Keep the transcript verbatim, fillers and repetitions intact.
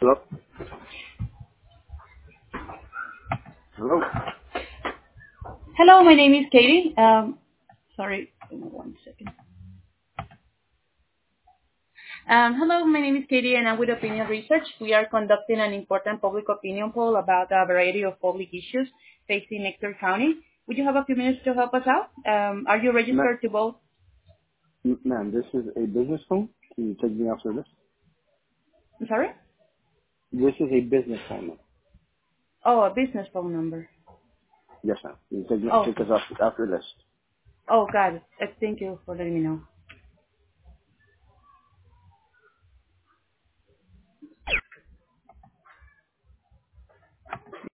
Hello? Hello? Hello, my name is Katie. Um, sorry, give me one second. Um, hello, my name is Katie, and I'm with Opinion Research. We are conducting an important public opinion poll about a variety of public issues facing Nectar County. Would you have a few minutes to help us out? Um, are you Ma- registered to vote? m- ma'am, this is a business phone. Can you take me off service? I'm sorry? This is a business phone. Ma'am. Oh, a business phone number. Yes, ma'am. Can you take, me, Oh, take okay. us off, off your list? Oh, got it. Uh, Thank you for letting me know.